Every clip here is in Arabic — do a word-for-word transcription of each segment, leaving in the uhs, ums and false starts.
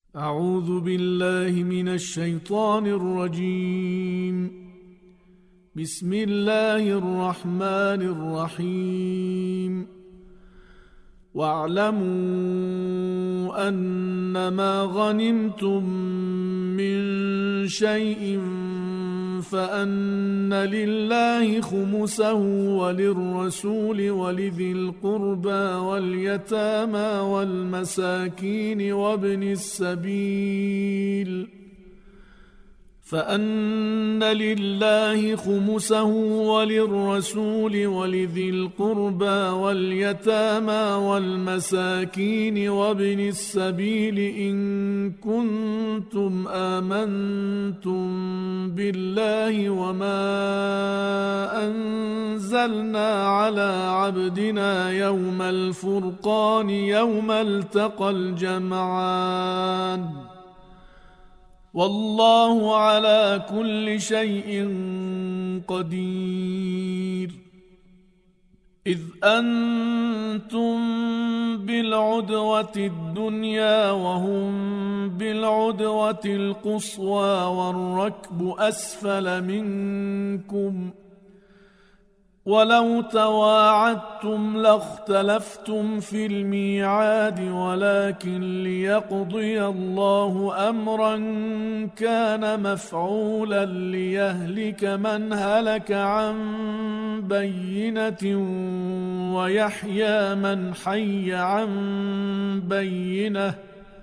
أعوذ بالله من الشيطان الرجيم. بسم الله الرحمن الرحيم. واعلموا أنما غنمتم من شيء فأن لله خمسه وللرسول ولذي القربى واليتامى والمساكين وابن السبيل فأن لله خمسه وللرسول ولذي القربى واليتامى والمساكين وابن السبيل إن كنتم آمنتم بالله وما أنزلنا على عبدنا يوم الفرقان يوم التقى الجمعان والله على كل شيء قدير. إذ أنتم بالعدوة الدنيا وهم بالعدوة القصوى والركب أسفل منكم ولو تواعدتم لاختلفتم في الميعاد ولكن ليقضي الله أمرا كان مفعولا ليهلك من هلك عن بينة ويحيى من حي عن بينة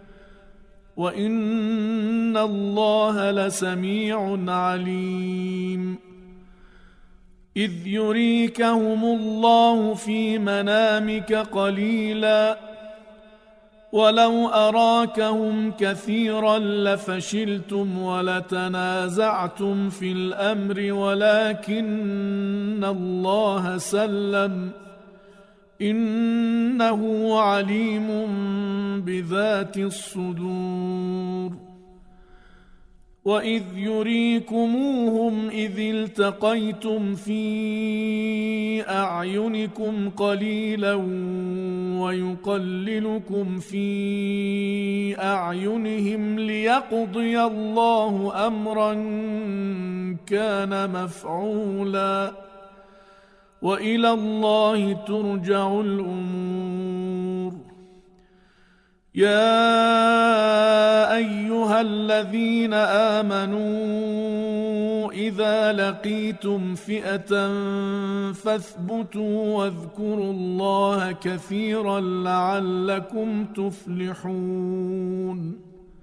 وإن الله لسميع عليم. إذ يريكهم الله في منامك قليلا ولو أراكهم كثيرا لفشلتم ولتنازعتم في الأمر ولكن الله سلم إنه عليم بذات الصدور. وإذ يريكموهم إذ التقيتم في أعينكم قليلا ويقللكم في أعينهم ليقضي الله أمرا كان مفعولا وإلى الله ترجع الأمور. يا أيها الذين آمنوا إذا لقيتم فئة فاثبتوا واذكروا الله كثيرا لعلكم تفلحون.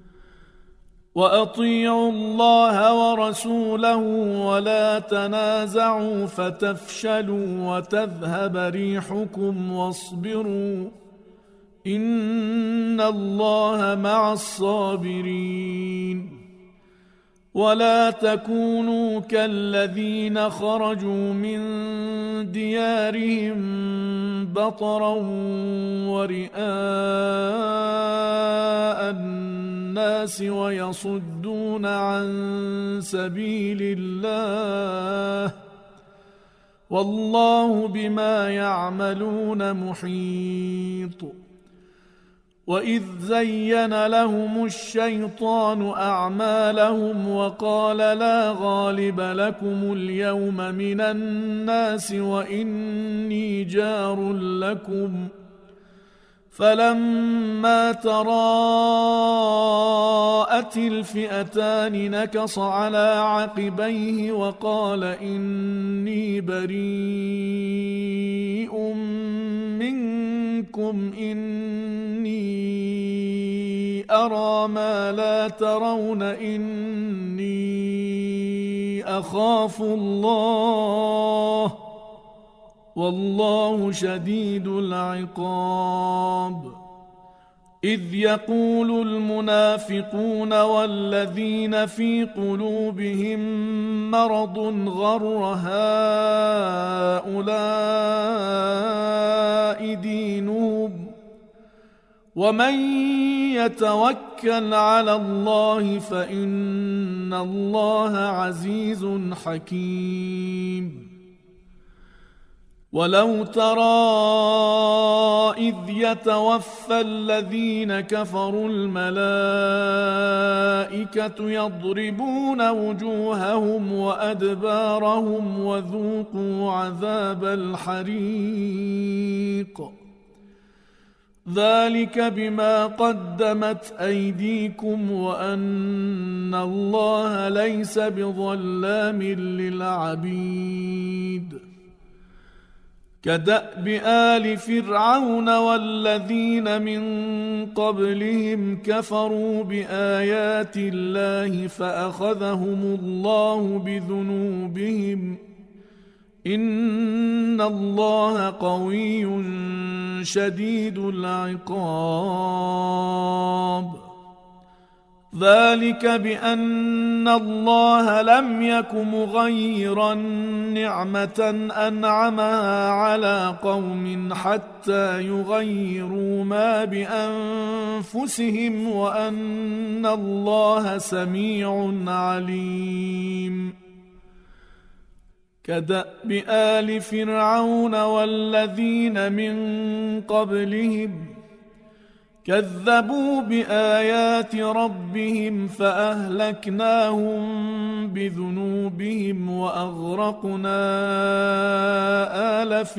وأطيعوا الله ورسوله ولا تنازعوا فتفشلوا وتذهب ريحكم واصبروا إن الله مع الصابرين. ولا تكونوا كالذين خرجوا من ديارهم بطرا ورئاء الناس ويصدون عن سبيل الله والله بما يعملون محيط. وإذ زين لهم الشيطان أعمالهم وقال لا غالب لكم اليوم من الناس وإني جار لكم فلما تراءت الفئتان نكص على عقبيه وقال إني بريء منكم إني أرى ما لا ترون إني أخاف الله والله شديد العقاب. إذ يقول المنافقون والذين في قلوبهم مرض غر هؤلاء دينهم ومن يتوكل على الله فإن الله عزيز حكيم. ولو ترى إذ يتوفى الذين كفروا الملائكة يضربون وجوههم وأدبارهم وذوقوا عذاب الحريق ذلك بما قدمت أيديكم وأن الله ليس بظلام للعبيد كدأب آل فرعون والذين من قبلهم كفروا بآيات الله فأخذهم الله بذنوبهم إن الله قوي شديد العقاب ذلك بأن الله لم يك مغيرا نعمة أنعمها على قوم حتى يغيروا ما بأنفسهم وأن الله سميع عليم كدأب آل فرعون والذين من قبلهم كذبوا بآيات ربهم فأهلكناهم بذنوبهم وأغرقنا آل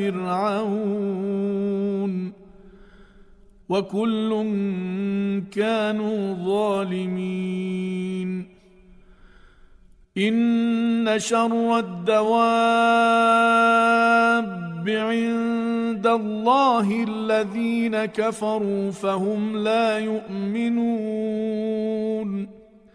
فرعون وكل كانوا ظالمين إن شر الدواب عند الله الذين كفروا فهم لا يؤمنون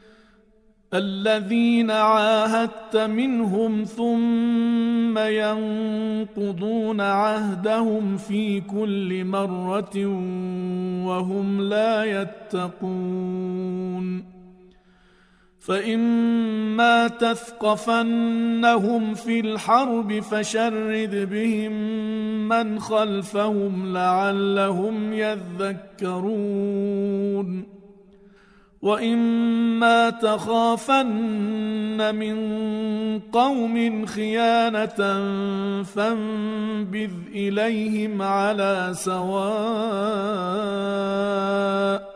الذين عاهدت منهم ثم ينقضون عهدهم في كل مرة وهم لا يتقون فإما تثقفنهم في الحرب فشرد بهم من خلفهم لعلهم يذكرون وإما تخافن من قوم خيانة فانبذ إليهم على سواء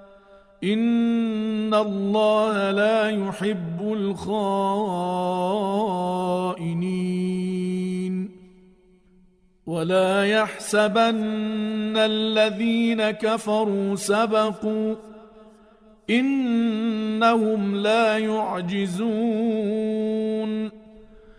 إن الله لا يحب الخائنين ولا يحسبن الذين كفروا سبقوا إنهم لا يعجزون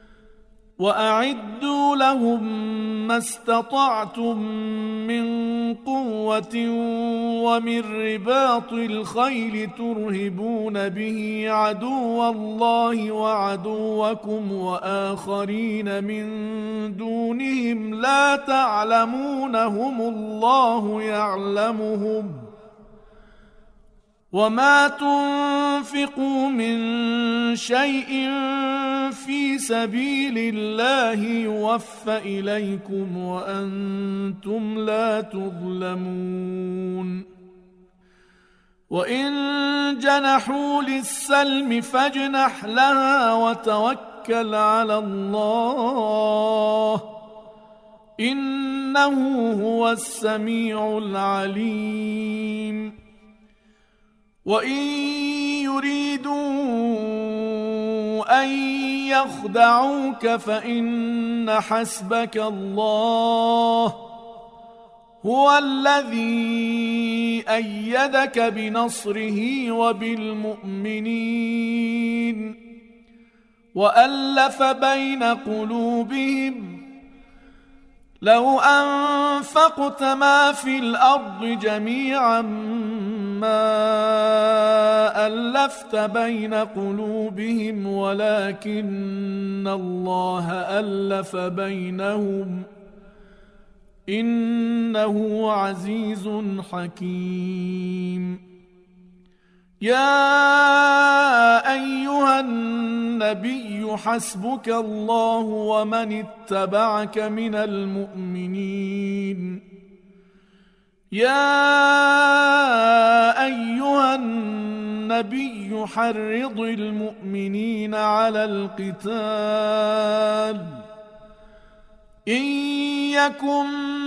وأعدوا لهم ما استطعتم من قوة ومن رباط الخيل ترهبون به عدو الله وعدوكم وآخرين من دونهم لا تعلمونهم الله يعلمهم وما تنفقوا من شيء في سبيل الله يوفى إليكم وأنتم لا تظلمون وإن جنحوا للسلم فاجنح لها وتوكل على الله إنه هو السميع العليم وإن يريدوا أن يخدعوك فإن حسبك الله هو الذي أيدك بنصره وبالمؤمنين وألف بين قلوبهم لو أنفقت ما في الأرض جميعا ما ألفت بين قلوبهم ولكن الله ألف بينهم إنه عزيز حكيم يا أيها النبي حسبك الله ومن اتبعك من المؤمنين يا أيها النبي حرض المؤمنين على القتال إن يكن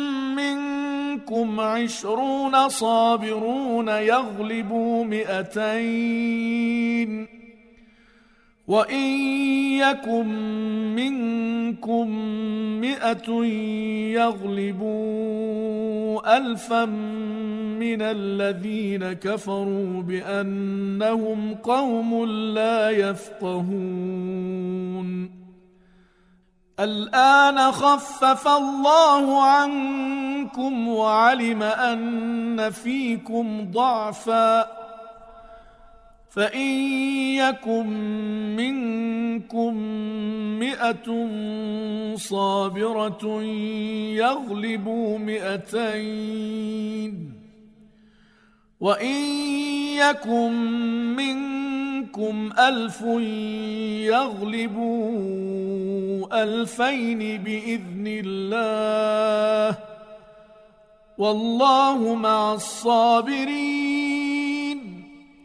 منكم عشرون صابرون يغلبوا مئتين وإن يكن منكم مئة يغلبوا ألفا من الذين كفروا بأنهم قوم لا يفقهون. الآن خفف الله عنكم وعلم أن فيكم ضعفا فإن يكن منكم مئة صابرة يغلبوا مئتين وإن يكن منكم ألف يغلبوا ألفين بإذن الله والله مع الصابرين.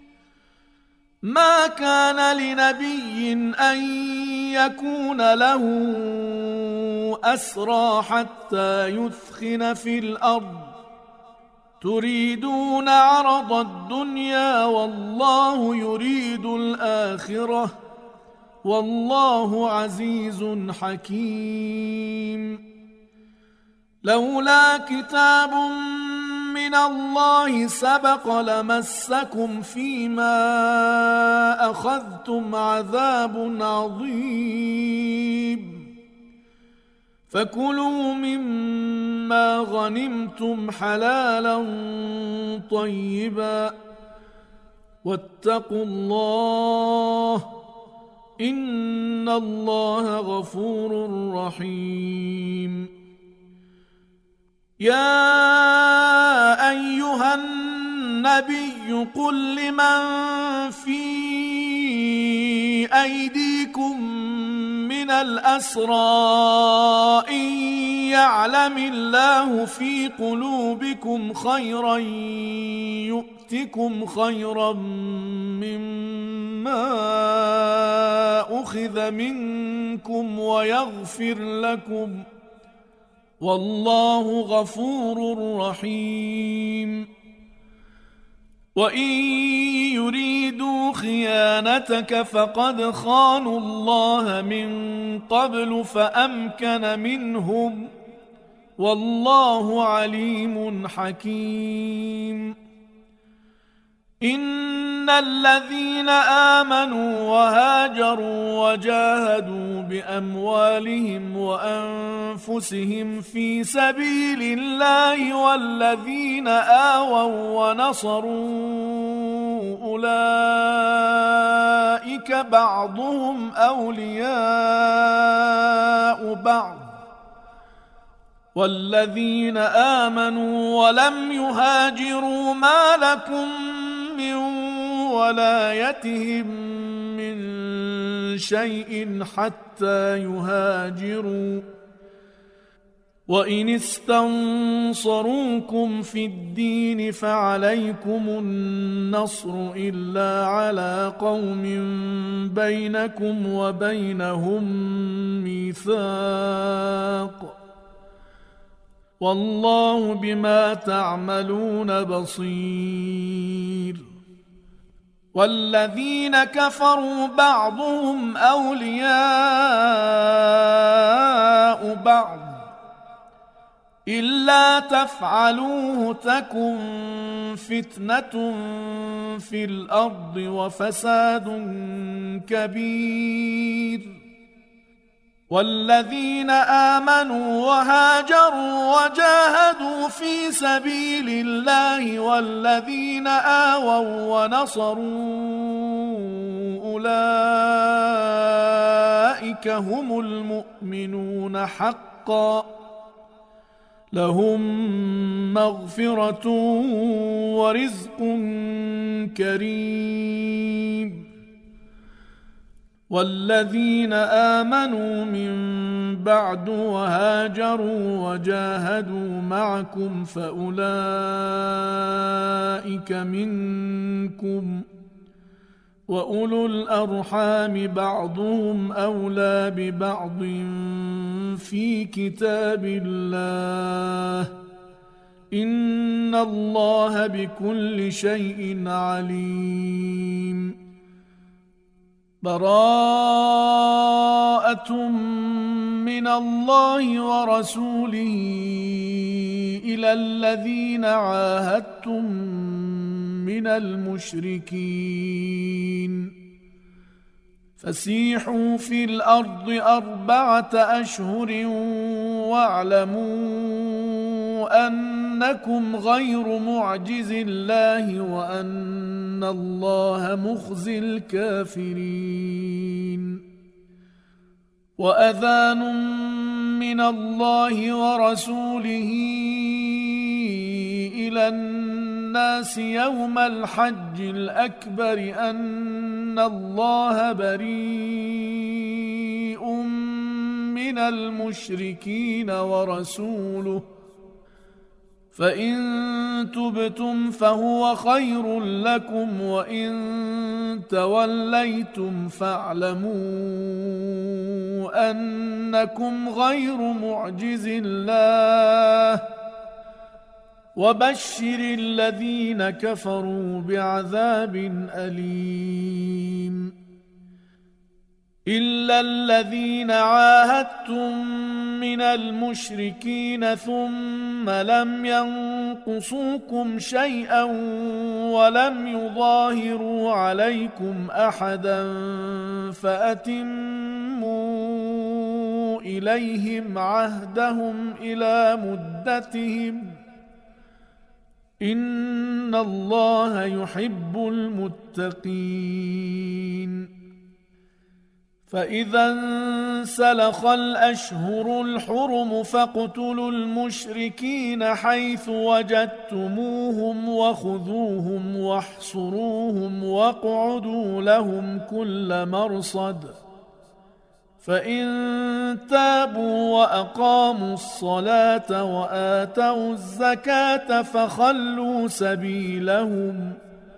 ما كان لنبي أن يكون له أسرى حتى يثخن في الأرض تريدون عرض الدنيا والله يريد الآخرة والله عزيز حكيم. لولا كتاب من الله سبق لمسكم فيما أخذتم عذاب عظيم فكلوا مما غنمتم حلالا طيبا واتقوا الله إن الله غفور رحيم. يا أيها النبي قل لمن في أيديكم من الأسرى إن يعلم الله في قلوبكم خيرا يؤتكم خيرا مما أخذ منكم ويغفر لكم والله غفور رحيم. وإن يريدوا خيانتك فقد خانوا الله من قبل فأمكن منهم والله عليم حكيم. إن الذين آمنوا وهاجروا وجاهدوا بأموالهم وأنفسهم في سبيل الله والذين آووا ونصروا أولئك بعضهم أولياء بعض والذين آمنوا ولم يهاجروا ما لكم من ولايتهم من شيء حتى يهاجروا وإن استنصروكم في الدين فعليكم النصر إلا على قوم بينكم وبينهم ميثاق والله بما تعملون بصير. والذين كفروا بعضهم أولياء بعض إلا تفعلوه تكن فتنة في الأرض وفساد كبير. والذين آمنوا وهاجروا وجاهدوا في سبيل الله والذين آووا ونصروا أولئك هم المؤمنون حقا لهم مغفرة ورزق كريم. والذين آمنوا من بعد وهاجروا وجاهدوا معكم فأولئك منكم وأولو الأرحام بعضهم أولى ببعض في كتاب الله إن الله بكل شيء عليم. براءة من الله ورسوله إلى الذين عاهدتم من المشركين فسيحوا في الأرض أربعة أشهر واعلموا أنكم غير معجز الله وأن الله مخزي الكافرين. وأذان من الله ورسوله إلى الناس يوم الحج الأكبر أن الله بريء من المشركين ورسوله فإن تبتم فهو خير لكم وإن توليتم فاعلموا أنكم غير معجز الله وبشر الذين كفروا بعذاب أليم. إلا الذين عاهدتم من المشركين ثم لم ينقصوكم شيئا ولم يظاهروا عليكم أحدا فأتموا إليهم عهدهم إلى مدتهم إن الله يحب المتقين. فإذا انسلخ الأشهر الحرم فاقتلوا المشركين حيث وجدتموهم وخذوهم واحصروهم واقعدوا لهم كل مرصد فإن تابوا وأقاموا الصلاة وآتوا الزكاة فخلوا سبيلهم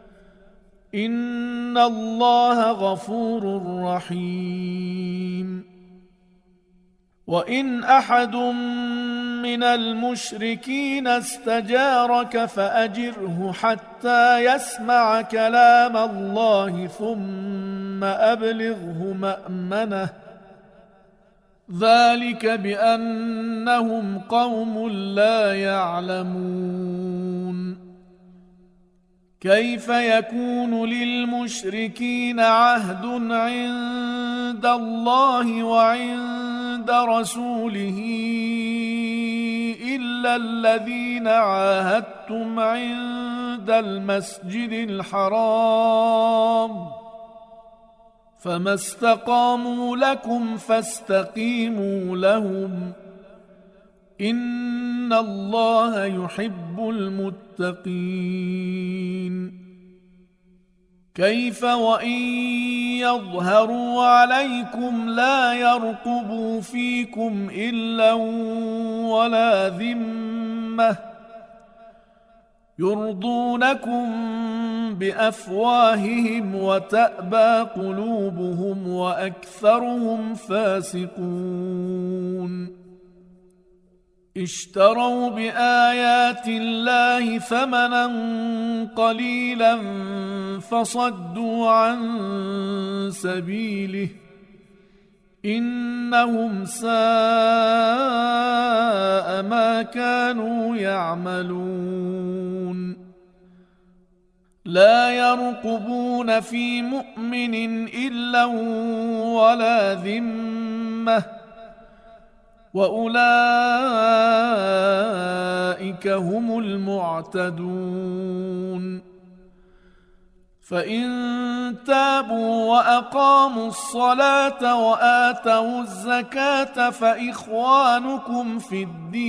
إن الله غفور رحيم. وإن أحد من المشركين استجارك فأجره حتى يسمع كلام الله ثم أبلغه مأمنه ذلك بأنهم قوم لا يعلمون. كيف يكون للمشركين عهد عند الله وعند رسوله إلا الذين عاهدتم عند المسجد الحرام فما استقاموا لكم فاستقيموا لهم إن الله يحب المتقين. كيف وإن يظهروا عليكم لا يرقبوا فيكم إلا ولا ذمة يرضونكم بأفواههم وتأبى قلوبهم وأكثرهم فاسقون. اشتروا بآيات الله ثمنا قليلا فصدوا عن سبيله إنهم ساء ما كانوا يعملون. لا يرقبون في مؤمن إلا ولا ذمة وأولئك هم المعتدون. فإن تابوا وأقاموا الصلاة وآتوا الزكاة فإخوانكم في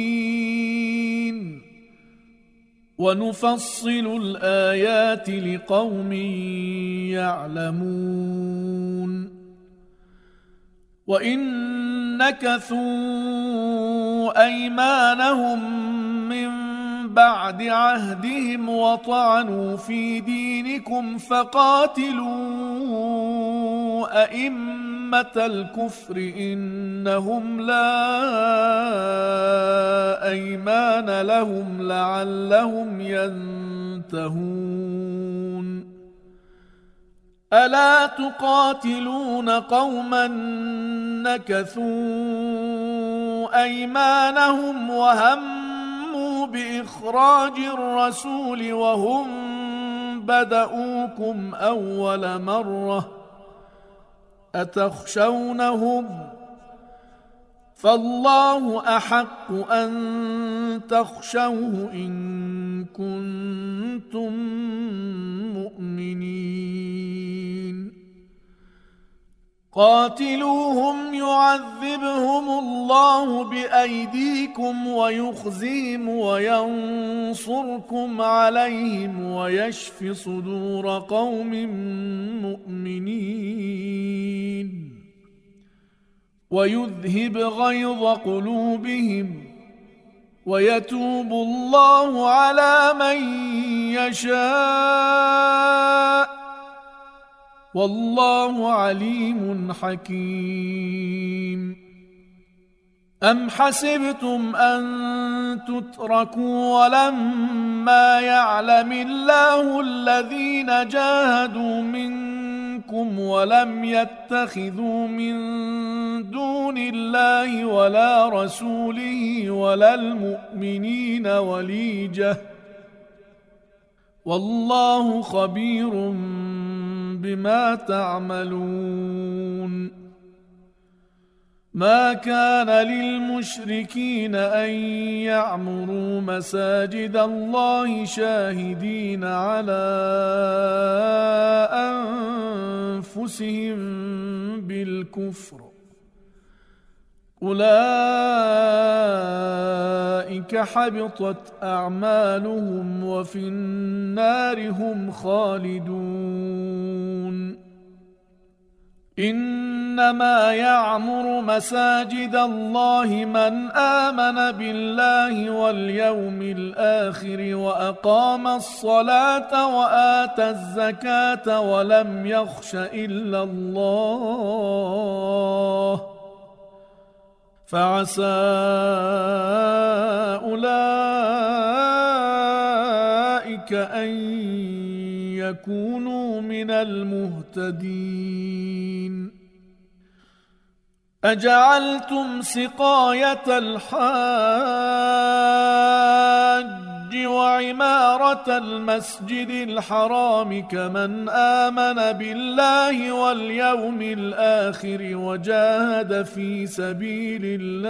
الدين ونفصل الآيات لقوم يعلمون. وإن نكثوا أيمانهم من بعد عهدهم وطعنوا في دينكم فقاتلوا أئمة الكفر إنهم لا أيمان لهم لعلهم ينتهون. ألا تقاتلون قوما نكثوا أيمانهم وهموا بإخراج الرسول وهم بدؤوكم أول مرة أتخشونهم فالله أحق أن تخشوه إن كنتم مؤمنين. قاتلوهم يعذبهم الله بأيديكم ويخزيهم وينصركم عليهم ويشف صدور قوم مؤمنين ويذهب غيظ قلوبهم ويتوب الله على من يشاء والله عليم حكيم. أم حسبتم أن تتركوا ولما يعلم الله الذين جاهدوا منكم ولم يتخذوا من دون الله ولا رسوله ولا المؤمنين وليجة والله خبير بما تعملون. ما كان للمشركين أن يعمروا مساجد الله شاهدين على أنفسهم بالكفر أولئك حبطت أعمالهم وفي النار هم خالدون. إنما يعمر مساجد الله من آمن بالله واليوم الآخر وأقام الصلاة وآتى الزكاة ولم يخش إلا الله فعسى أولئك أن يكونوا من المهتدين. أجعلتم سقاية الحاج وعمارة المسجد الحرام كمن آمن بالله واليوم الآخر وجاهد في سبيل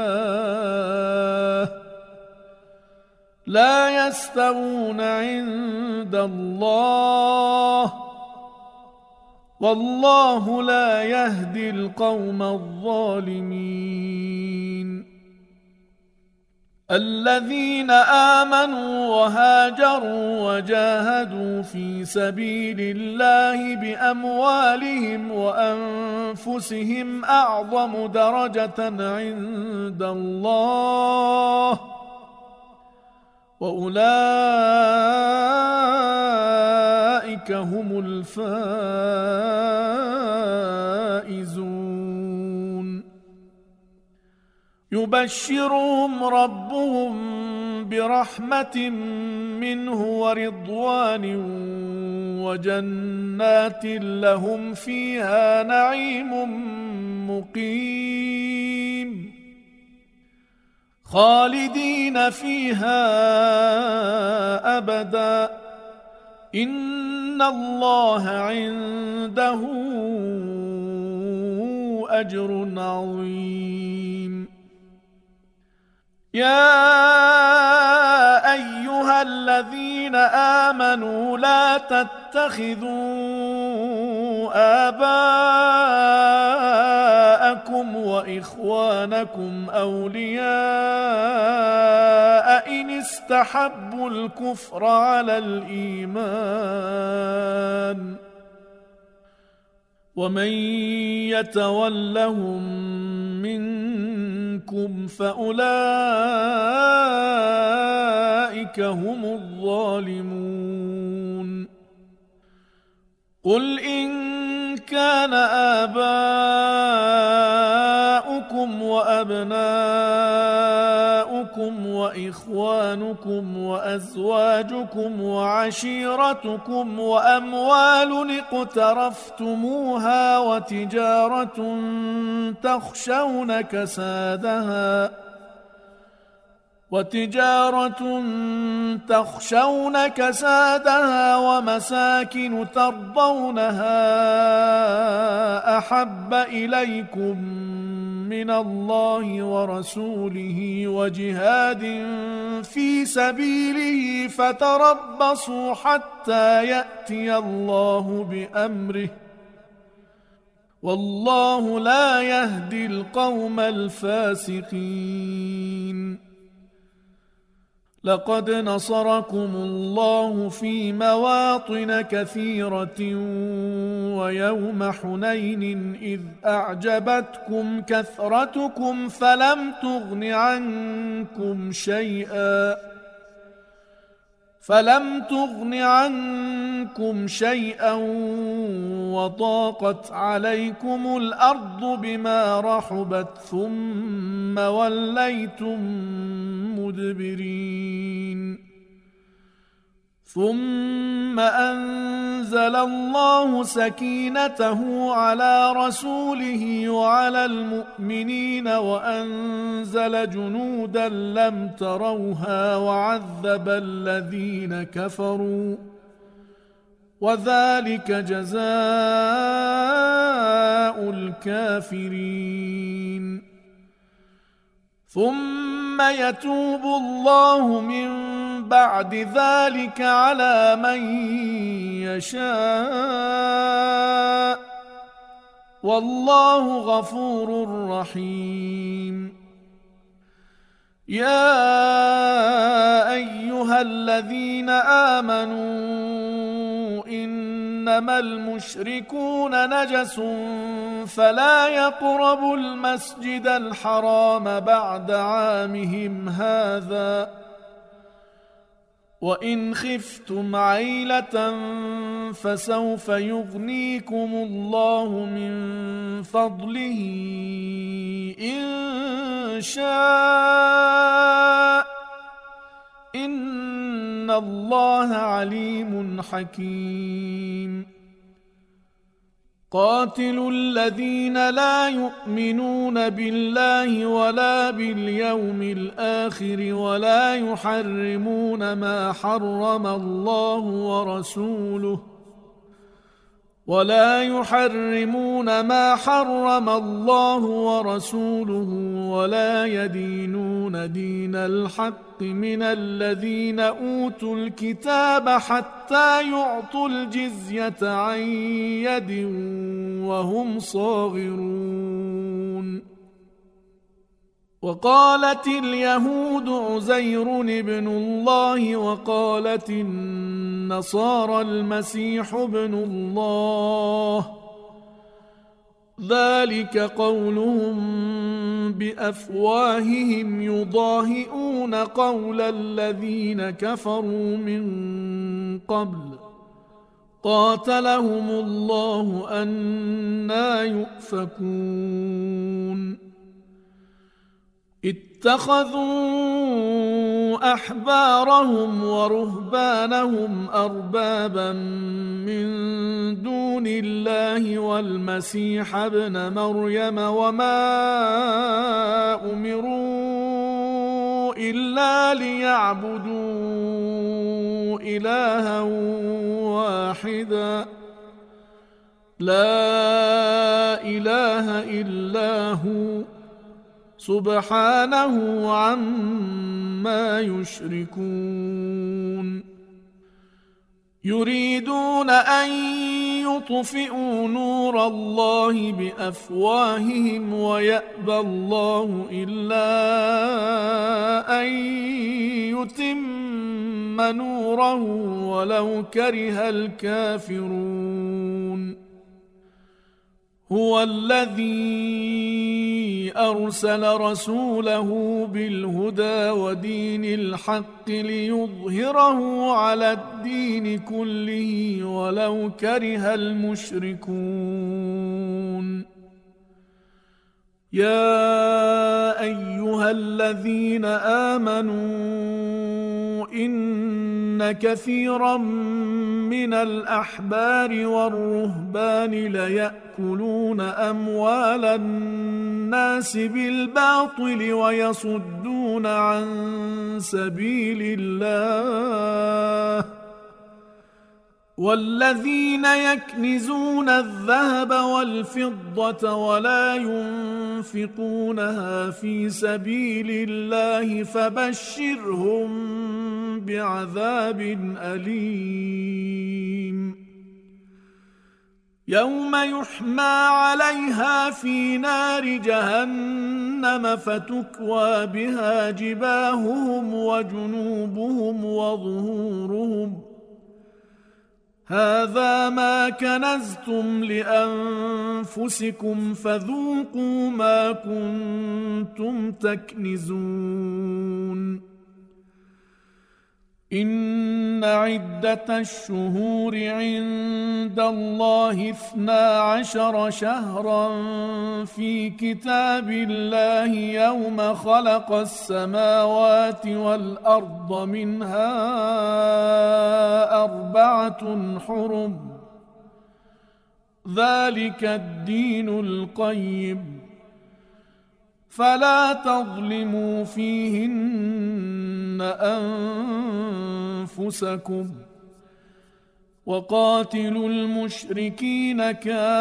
الله لا يستوون عند الله والله لا يهدي القوم الظالمين. الذين آمنوا وهاجروا وجاهدوا في سبيل الله بأموالهم وأنفسهم أعظم درجة عند الله وأولئك هم الفائزون. يبشرهم ربهم برحمة منه ورضوان وجنات لهم فيها نعيم مقيم خالدين فيها أبدا إن الله عنده أجر عظيم. يا أيها الذين آمنوا لا تتخذوا آباءكم وإخوانكم أولياء إن استحبوا الكفر على الإيمان ومن يتولهم منكم منكم فأولئك هم الظالمون قل إن كان آباؤكم وأبناؤكم وإخوانكم وأزواجكم وعشيرتكم وأموال اقترفتموها وتجارة تخشون كسادها وتجارة تخشون كسادها ومساكن ترضونها أحب إليكم من الله ورسوله وجهاد في سبيله فتربصوا حتى يأتي الله بأمره والله لا يهدي القوم الفاسقين لقد نصركم الله في مواطن كثيرة ويوم حنين إذ أعجبتكم كثرتكم فلم تغن عنكم شيئا فلم تغن عنكم شيئا وضاقت عليكم الأرض بما رحبت ثم وليتم مدبرين ثم أنزل الله سكينته على رسوله وعلى المؤمنين وأنزل جنودا لم تروها وعذب الذين كفروا وذلك جزاء الكافرين ثم يتوب الله من بعد ذلك على من يشاء والله غفور رحيم يا أيها الذين آمنوا إنما المشركون نجس فلا يقربوا المسجد الحرام بعد عامهم هذا وإن خفتم عيلة فسوف يغنيكم الله من فضله إن شاء إن الله عليم حكيم قاتلوا الذين لا يؤمنون بالله ولا باليوم الآخر ولا يحرمون ما حرم الله ورسوله ولا يحرمون ما حرم الله ورسوله ولا يدينون دين الحق من الذين أوتوا الكتاب حتى يعطوا الجزية عن يد وهم صاغرون وقالت اليهود عزير ابن الله وقالت النصارى المسيح ابن الله ذلك قولهم بأفواههم يضاهئون قول الذين كفروا من قبل قاتلهم الله أنى يؤفكون اتخذوا أحبارهم ورهبانهم أربابا من دون الله والمسيح ابن مريم وما أمروا إلا ليعبدوا إلها واحدا لا إله إلا هو سبحانه عما يشركون يريدون أن يطفئوا نور الله بأفواههم ويأبى الله إلا أن يتم نوره ولو كره الكافرون هو الذي أرسل رسوله بالهدى ودين الحق ليظهره على الدين كله ولو كره المشركون. يا أيها الذين آمنوا إن كثيرا من الأحبار والرهبان ليأكلون أموال الناس بالباطل ويصدون عن سبيل الله والذين يكنزون الذهب والفضة ولا ينفقونها في سبيل الله فبشرهم بعذاب أليم يوم يحمى عليها في نار جهنم فتكوى بها جباههم وجنوبهم وظهورهم هذا ما كنزتم لأنفسكم فذوقوا ما كنتم تكنزون. إن عدة الشهور عند الله اثنا عشر شهرا في كتاب الله يوم خلق السماوات والأرض منها أربعة حرم ذلك الدين القيم فلا تظلموا فيهن أنفسكم وقاتلوا المشركين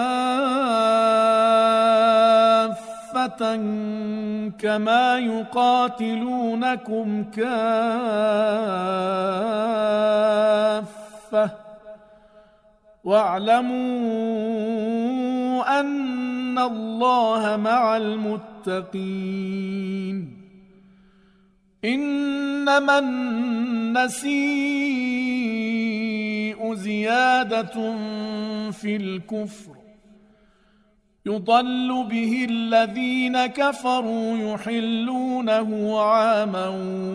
كافة كما يقاتلونكم كافة واعلموا أن الله مع المتقين. إنما النسيء زيادة في الكفر يضل به الذين كفروا يحلونه عاما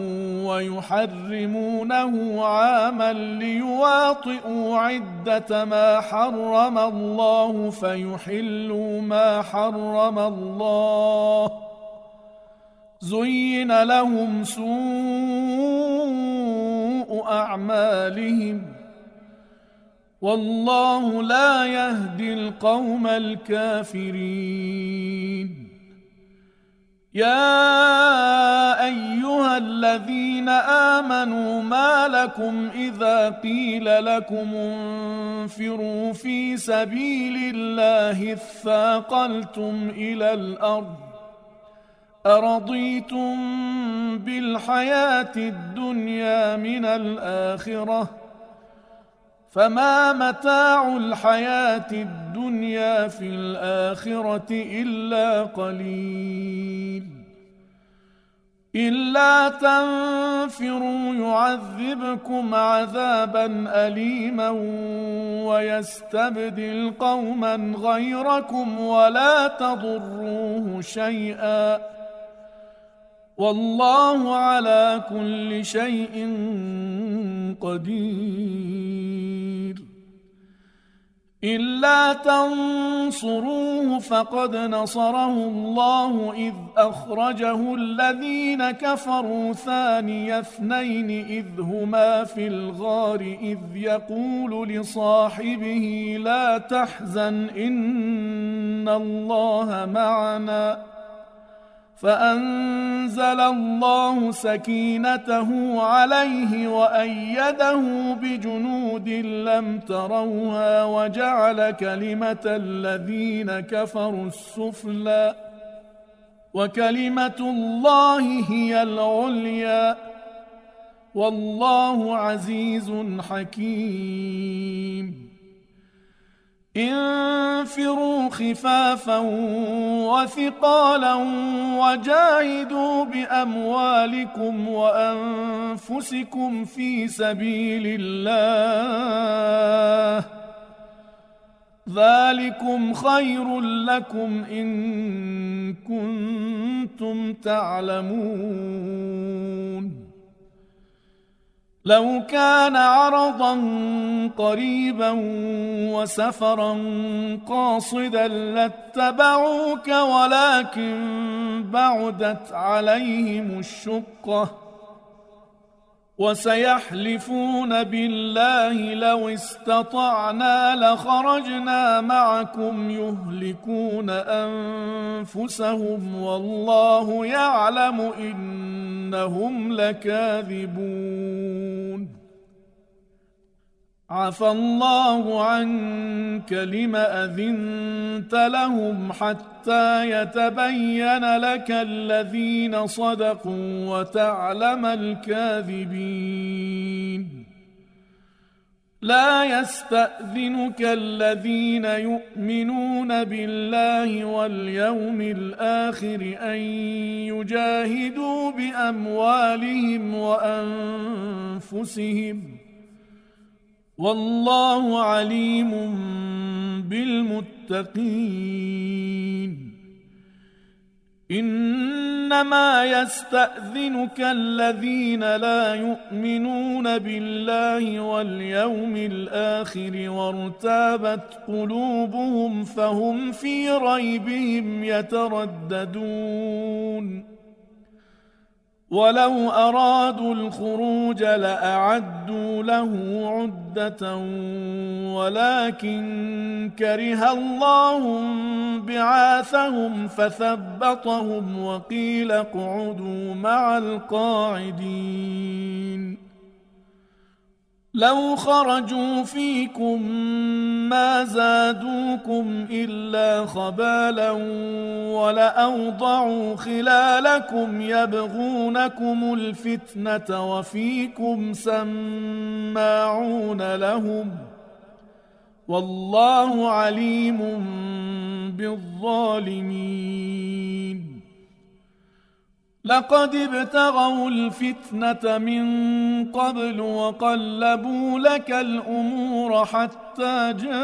ويحرمونه عاما ليواطئوا عدة ما حرم الله فيحلوا ما حرم الله زين لهم سوء أعمالهم والله لا يهدي القوم الكافرين. يا أيها الذين آمنوا ما لكم إذا قيل لكم انفروا في سبيل الله اثاقلتم إلى الأرض أرضيتم بالحياة الدنيا من الآخرة فما متاع الحياة الدنيا في الآخرة إلا قليل. إلا تنفروا يعذبكم عذابا أليما ويستبدل قوما غيركم ولا تضروه شيئا والله على كل شيء قدير. إلا تنصروه فقد نصره الله إذ أخرجه الذين كفروا ثاني اثنين إذ هما في الغار إذ يقول لصاحبه لا تحزن إن الله معنا فأنزل الله سكينته عليه وأيده بجنود لم تروها وجعل كلمة الذين كفروا السفلى وكلمة الله هي العليا والله عزيز حكيم. انفروا خفافا وثقالا وجاهدوا بأموالكم وأنفسكم في سبيل الله ذلكم خير لكم إن كنتم تعلمون. لو كان عرضا قريبا وسفرا قاصدا لاتبعوك ولكن بعدت عليهم الشقة وسيحلفون بالله لو استطعنا لخرجنا معكم يهلكون أنفسهم والله يعلم إنهم لكاذبون. عفى الله عنك لم أذنت لهم حتى يتبين لك الذين صدقوا وتعلم الكاذبين. لا يستأذنك الذين يؤمنون بالله واليوم الآخر أن يجاهدوا بأموالهم وأنفسهم والله عليم بالمتقين. إنما يستأذنك الذين لا يؤمنون بالله واليوم الآخر وارتابت قلوبهم فهم في ريبهم يترددون. ولو أرادوا الخروج لأعدوا له عدة ولكن كره الله بعاثهم فثبطهم وقيل اقعدوا مع القاعدين. لو خرجوا فيكم ما زادوكم إلا خبالا ولأوضعوا خلالكم يبغونكم الفتنة وفيكم سماعون لهم والله عليم بالظالمين. لقد ابتغوا الفتنة من قبل وقلبوا لك الأمور حتى جاء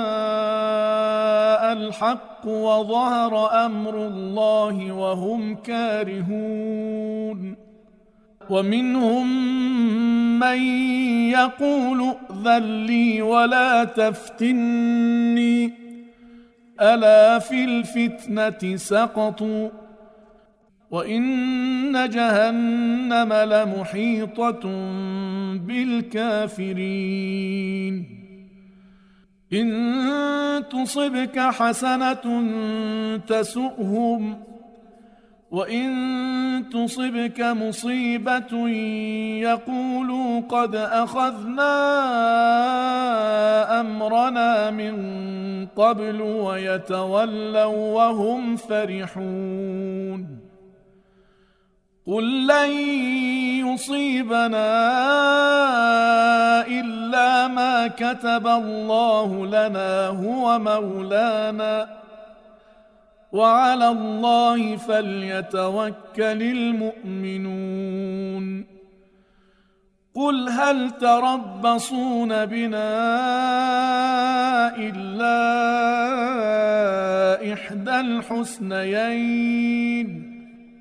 الحق وظهر أمر الله وهم كارهون. ومنهم من يقول ائذن لي ولا تفتني ألا في الفتنة سقطوا وإن جهنم لمحيطة بالكافرين. إن تصبك حسنة تسؤهم وإن تصبك مصيبة يقولوا قد أخذنا أمرنا من قبل ويتولوا وهم فرحون. قل لن يصيبنا إلا ما كتب الله لنا هو مولانا وعلى الله فليتوكل المؤمنون. قل هل تربصون بنا إلا إحدى الحسنيين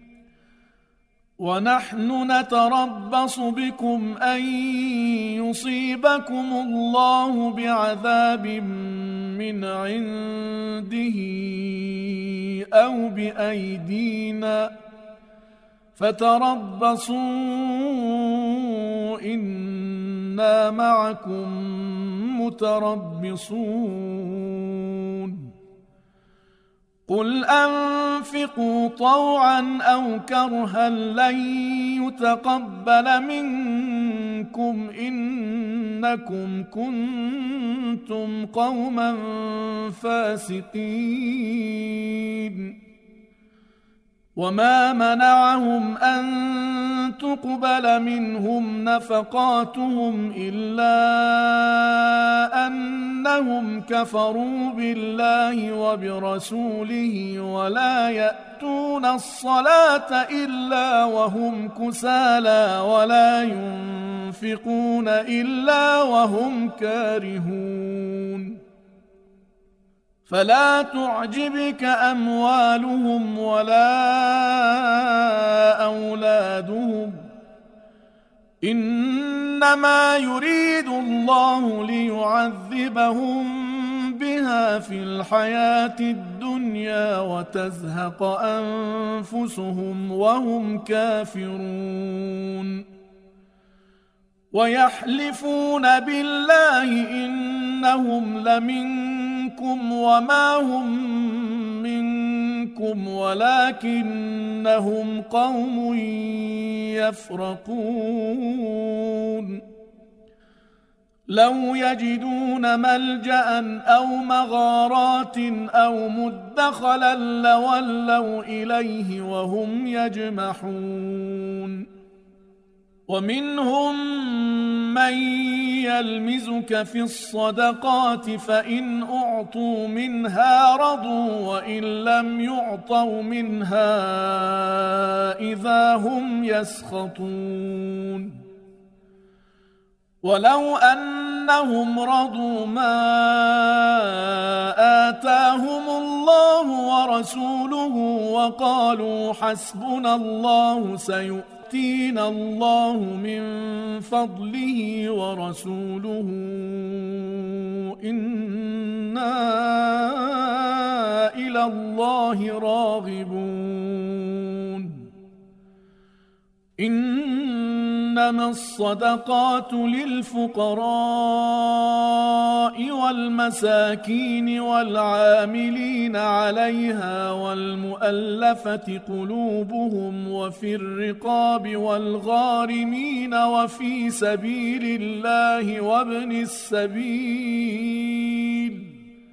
ونحن نتربص بكم أن يصيبكم الله بعذاب من عنده أو بأيدينا فتربصوا إنا معكم متربصون. قل أنفقوا طوعا أو كرها لن يتقبل منكم إنكم كنتم قوما فاسقين. وما منعهم أن تقبل منهم نفقاتهم إلا أنهم كفروا بالله وبرسوله ولا يأتون الصلاة إلا وهم كسالى ولا ينفقون إلا وهم كارهون. فلا تعجبك أموالهم ولا أولادهم، إنما يريد الله ليعذبهم بها في الحياة الدنيا وتزهق أنفسهم وهم كافرون. ويحلفون بالله إنهم لمنكم وما هم منكم ولكنهم قوم يفرقون. لو يجدون ملجأ أو مغارات أو مدخلا لولوا إليه وهم يجمحون. ومنهم من يلمزك في الصدقات فإن أعطوا منها رضوا وإن لم يعطوا منها إذا هم يسخطون. ولو أنهم رضوا ما آتاهم الله ورسوله وقالوا حسبنا الله سيؤتينا الله من فضله ورسوله إنا إلى الله راغبون. إنما الصدقات للفقراء والمساكين والعاملين عليها والمؤلفة قلوبهم وفي الرقاب والغارمين وفي سبيل الله وابن السبيل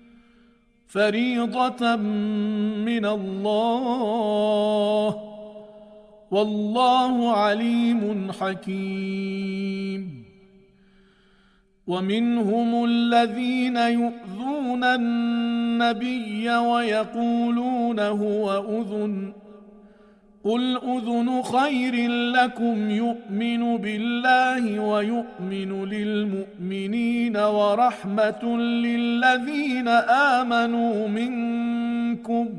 فريضة من الله والله عليم حكيم. ومنهم الذين يؤذون النبي ويقولون هو أذن قل أذن خير لكم يؤمن بالله ويؤمن للمؤمنين ورحمة للذين آمنوا منكم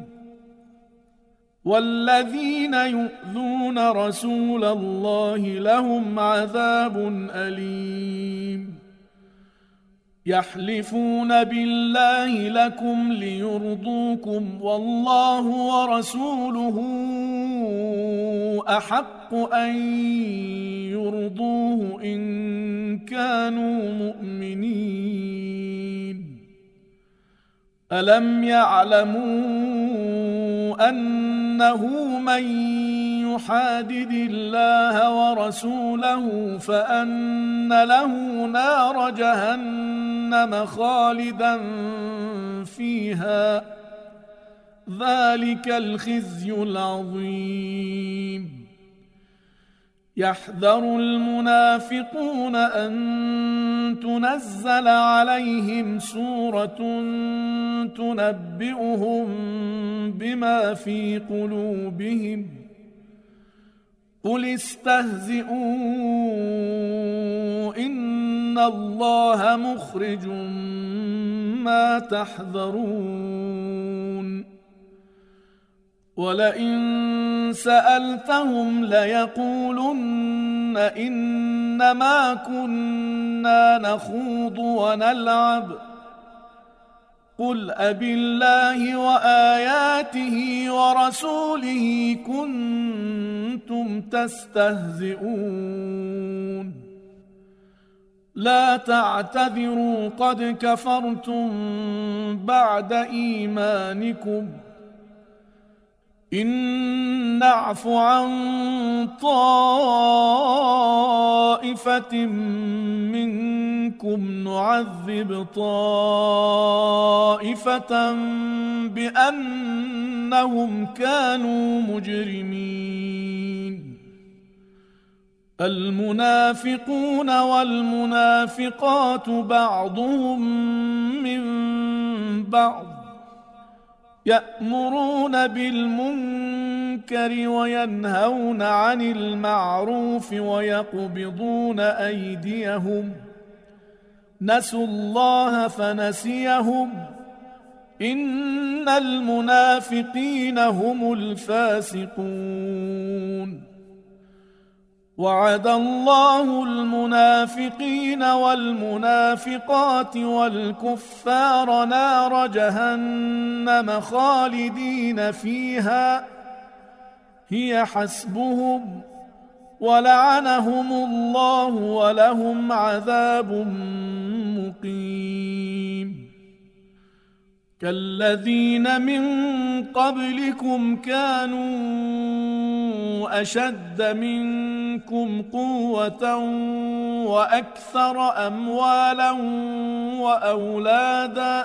والذين يؤذون رسول الله لهم عذاب أليم. يحلفون بالله لكم ليرضوكم والله ورسوله أحق أن يرضوه إن كانوا مؤمنين. ألم يعلموا أنه من يحادد الله ورسوله فأن له نار جهنم خالدا فيها ذلك الخزي العظيم. يحذر المنافقون أن تنزل عليهم سورة تنبئهم بما في قلوبهم قل استهزئوا إن الله مخرج ما تحذرون. ولئن سألتهم ليقولن إنما كنا نخوض ونلعب قل أبالله وآياته ورسوله كنتم تستهزئون. لا تعتذروا قد كفرتم بعد إيمانكم إن نعف عن طائفة منكم نعذب طائفة بأنهم كانوا مجرمين. المنافقون والمنافقات بعضهم من بعض يأمرون بالمنكر وينهون عن المعروف ويقبضون أيديهم نسوا الله فنسيهم إن المنافقين هم الفاسقون. وعد الله المنافقين والمنافقات والكفار نار جهنم خالدين فيها هي حسبهم ولعنهم الله ولهم عذاب مقيم. كالذين من قبلكم كانوا أشد منكم قوة وأكثر أموالا وأولادا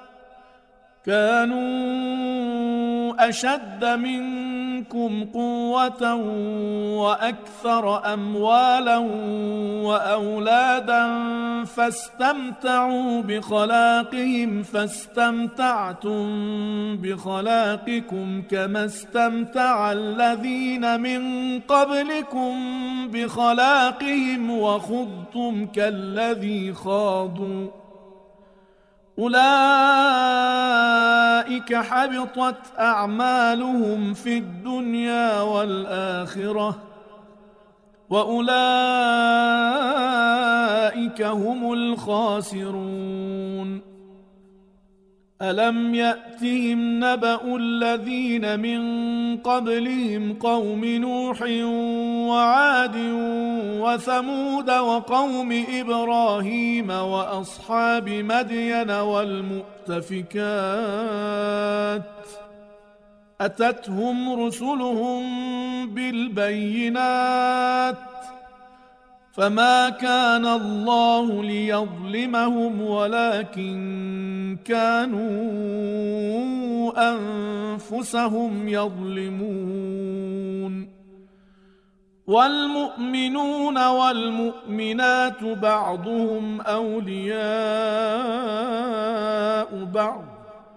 كانوا أشد منكم قوة وأكثر أموالا وأولادا فاستمتعوا بخلاقهم فاستمتعتم بخلاقكم كما استمتع الذين من قبلكم بخلاقهم وخضتم كالذي خاضوا أولئك حبطت أعمالهم في الدنيا والآخرة وأولئك هم الخاسرون. ألم يأتهم نبأ الذين من قبلهم قوم نوح وعاد وثمود وقوم إبراهيم وأصحاب مدين والمؤتفكات أتتهم رسلهم بالبينات فما كان الله ليظلمهم ولكن كانوا أنفسهم يظلمون. والمؤمنون والمؤمنات بعضهم أولياء بعض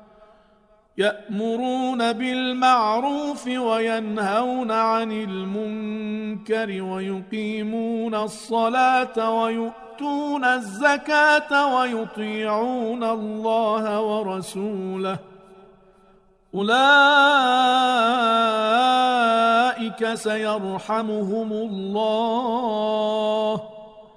يأمرون بالمعروف وينهون عن المنكر ويقيمون الصلاة ويؤتون الزكاة ويطيعون الله ورسوله أولئك سيرحمهم الله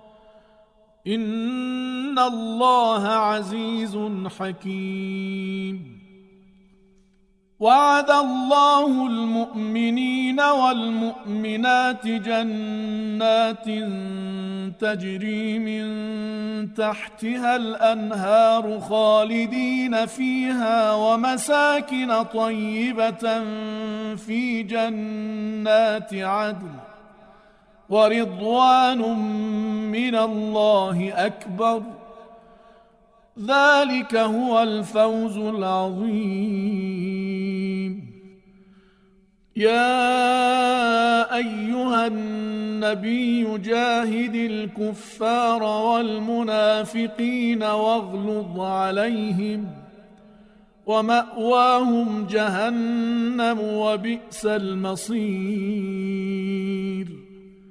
إن الله عزيز حكيم. وعد الله المؤمنين والمؤمنات جنات تجري من تحتها الأنهار خالدين فيها ومساكن طيبة في جنات عدن ورضوان من الله أكبر ذلك هو الفوز العظيم. يا أيها النبي جاهد الكفار والمنافقين واغلظ عليهم ومأواهم جهنم وبئس المصير.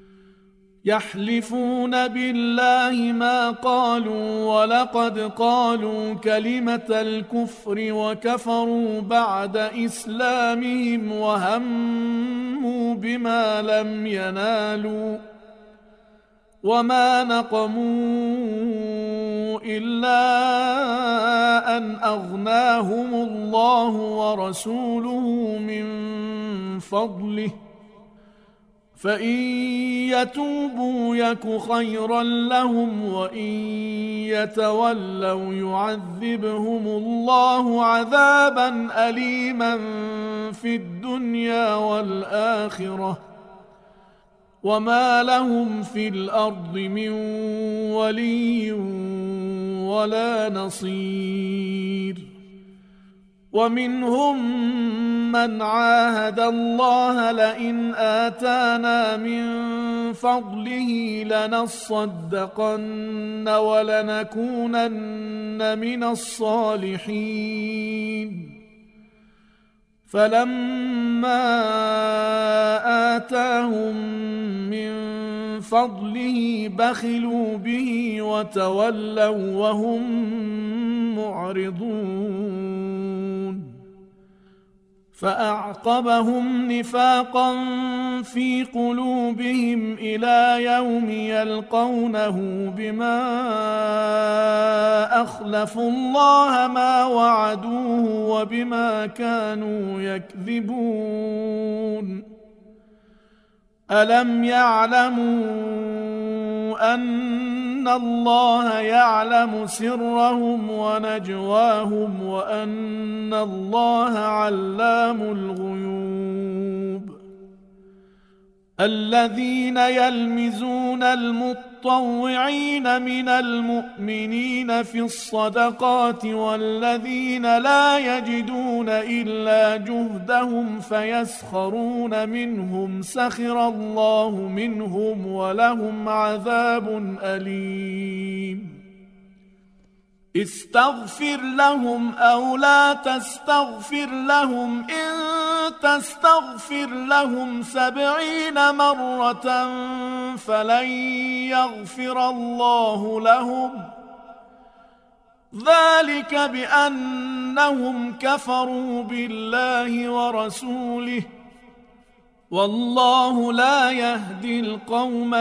يحلفون بالله ما قالوا ولقد قالوا كلمة الكفر وكفروا بعد إسلامهم وهموا بما لم ينالوا وما نقموا إلا أن أغناهم الله ورسوله من فضله فإن يتوبوا يك خيرا لهم وإن يتولوا يعذبهم الله عذابا أليما في الدنيا والآخرة وما لهم في الأرض من ولي ولا نصير. ومنهم من عاهد الله لئن آتانا من فضله لنصدقن ولنكونن من الصالحين فلما آتاهم من فضله بخلوا به وتولوا وهم معرضون فأعقبهم نفاقا في قلوبهم إلى يوم يلقونه بما أخلفوا الله ما وعدوه وبما كانوا يكذبون ألم يعلموا أن الله يعلم سرهم ونجواهم وأن الله علام الغيوب الذين يلمزون المطوعين من المؤمنين في الصدقات والذين لا يجدون إلا جهدهم فيسخرون منهم سخر الله منهم ولهم عذاب أليم استغفر لهم أو لا تستغفر لهم إن تستغفر لهم سبعين مرة فلن يغفر الله لهم ذلك بأنهم كفروا بالله ورسوله والله لا يهدي القوم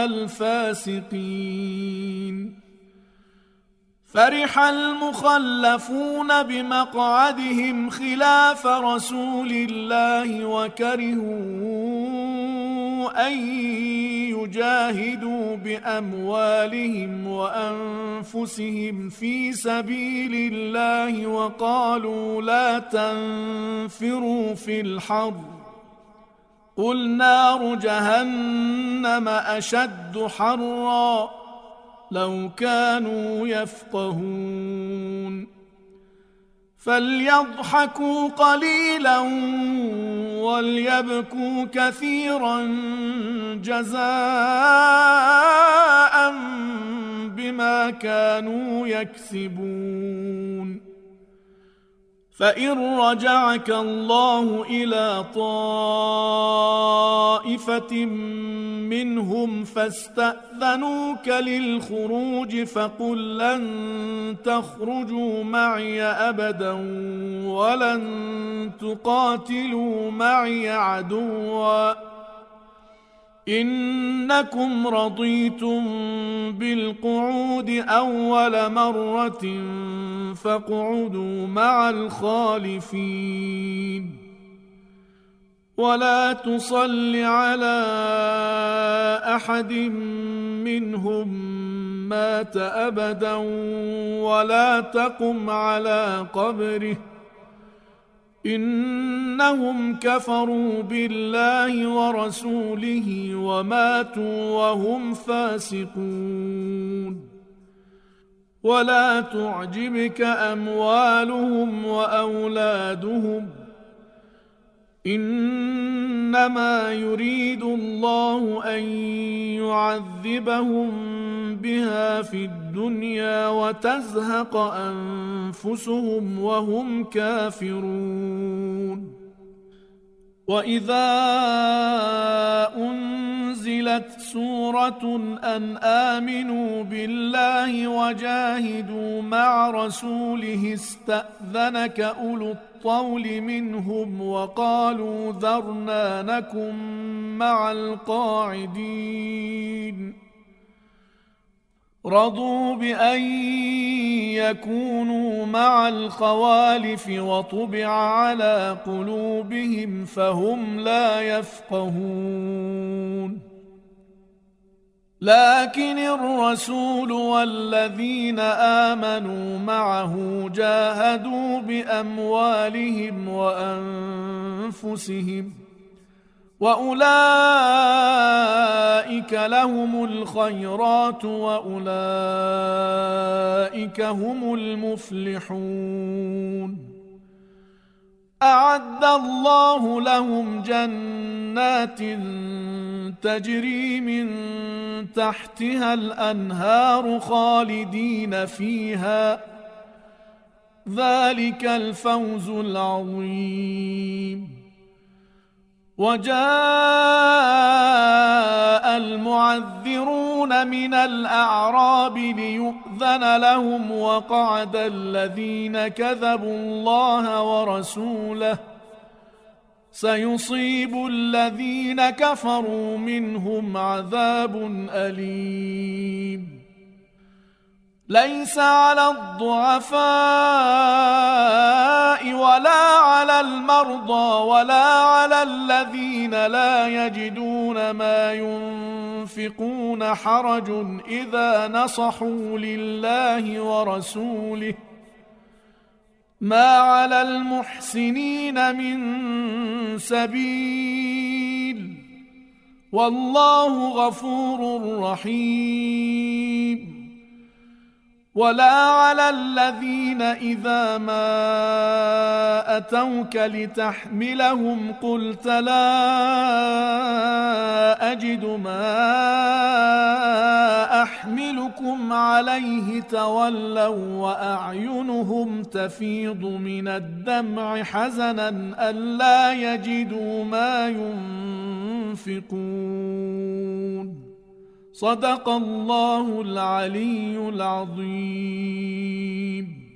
الفاسقين فرح المخلفون بمقعدهم خلاف رسول الله وكرهوا أن يجاهدوا بأموالهم وأنفسهم في سبيل الله وقالوا لا تنفروا في الحر قل نار جهنم أشد حرًّا لو كانوا يفقهون فليضحكوا قليلا وليبكوا كثيرا جزاء بما كانوا يكسبون فإن رجعك الله إلى طائفة منهم فاستأذنوك للخروج فقل لن تخرجوا معي أبدا ولن تقاتلوا معي عدوا إنكم رضيتم بالقعود أول مرة فاقعدوا مع الخالفين ولا تصل على أحد منهم مات أبدا ولا تقم على قبره إنهم كفروا بالله ورسوله وماتوا وهم فاسقون ولا تعجبك أموالهم وأولادهم إنما يريد الله أن يعذبهم بها في الدنيا وتزهق أنفسهم وهم كافرون وإذا أنزلت سورة أن آمنوا بالله وجاهدوا مع رسوله استأذنك أولو الطول منهم وقالوا ذرنا نكن مع القاعدين رضوا بأن يكونوا مع الخوالف وطبع على قلوبهم فهم لا يفقهون لكن الرسول والذين آمنوا معه جاهدوا بأموالهم وأنفسهم وأولئك لهم الخيرات وأولئك هم المفلحون أعد الله لهم جنات تجري من تحتها الأنهار خالدين فيها ذلك الفوز العظيم وجاء المعذرون من الأعراب ليؤذن لهم وقعد الذين كذبوا الله ورسوله سيصيب الذين كفروا منهم عذاب أليم. ليس على الضعفاء ولا على المرضى ولا على الذين لا يجدون ما ينفقون حرج إذا نصحوا لله ورسوله ما على المحسنين من سبيل والله غفور رحيم. ولا على الذين إذا ما أتوك لتحملهم قلت لا أجد ما أحملكم عليه تولوا وأعينهم تفيض من الدمع حزنا ألا يجدوا ما ينفقون. صدق الله العلي العظيم.